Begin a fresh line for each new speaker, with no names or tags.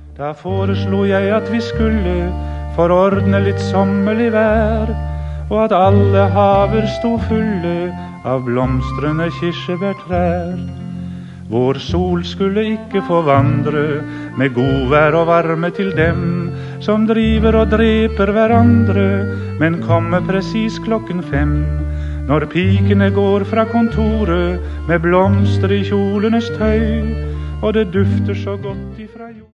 Da foreslo jeg at vi skulle forordne litt sommerlig vær, og at alle haver sto fulle av blomstrende kirsebærtrær. Vår sol skulle ikke få vandre med godvær og varme til dem som driver og dreper hverandre, men komme presis 5:00, når pikene går fra kontoret med blomster i kjolenes tøy, og det dufter så godt ifra jord.